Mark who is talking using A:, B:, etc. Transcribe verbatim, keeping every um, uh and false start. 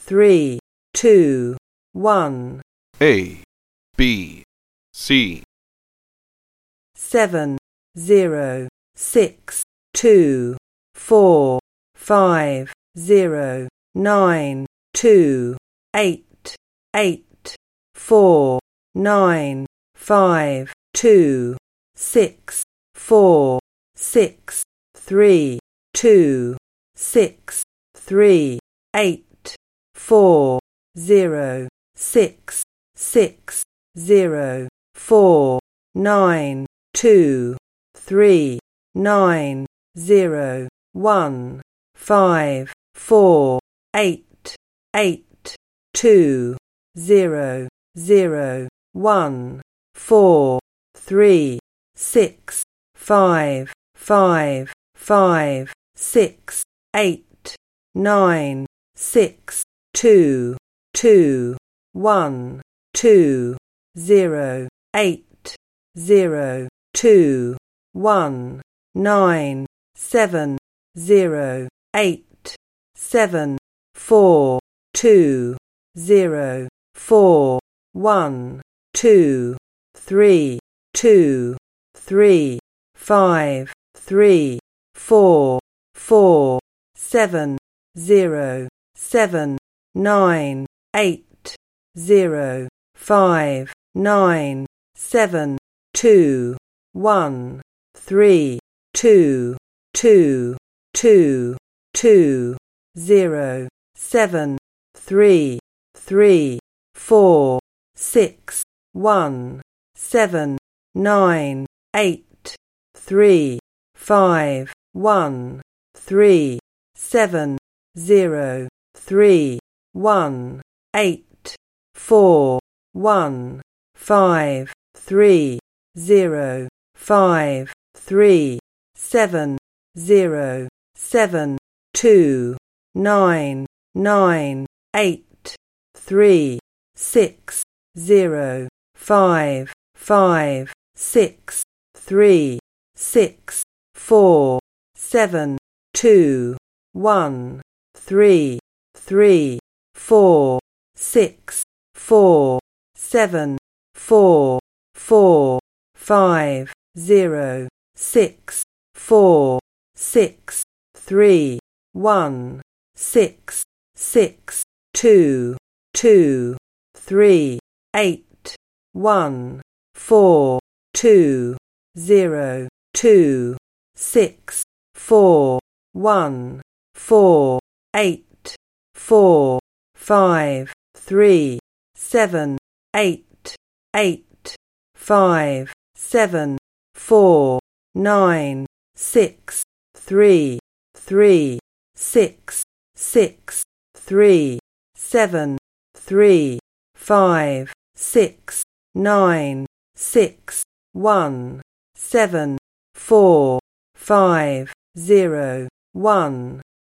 A: three, two, one.
B: A, B, C.
A: Seven, zero, six, two, four, five, zero, nine, two, eight, eight, four, nine, five, two, six, four, six, three, two, six, three, eight, four, zero, six, six, zero, four, nine, two, three, nine, zero, one, five, four, eight, eight, two, zero, zero, one, four, three, six, five, five, five, six, eight, nine, six, two, two, one, two, zero, eight, zero, two, one, nine, seven, zero, eight, seven, four, two, zero, four, one, two, three, two, three, five, three, four, four, seven, zero, seven, nine, eight, zero, five, nine, seven, two, one, three, two, two, two, two, zero, seven, three, three, four, six, one, seven, nine, eight, three, five, one, three, seven, zero, three, one, eight, four, one, five, three, zero, five, three, seven, zero, seven, two, nine, nine, eight, three, six, zero, five, five, six, three, six, four, seven, two, one, three, three, four, six, four, seven, four, four, five, zero, six, four, six, three, one, six, six, two, two, three, eight, one, four, two, zero, two, six, four, one, four, eight, four, five, three, seven, eight, eight, five, seven, four, nine, six, three, three, six, six, three, seven, three, five, six, nine, six, one, seven, four, five, zero, one.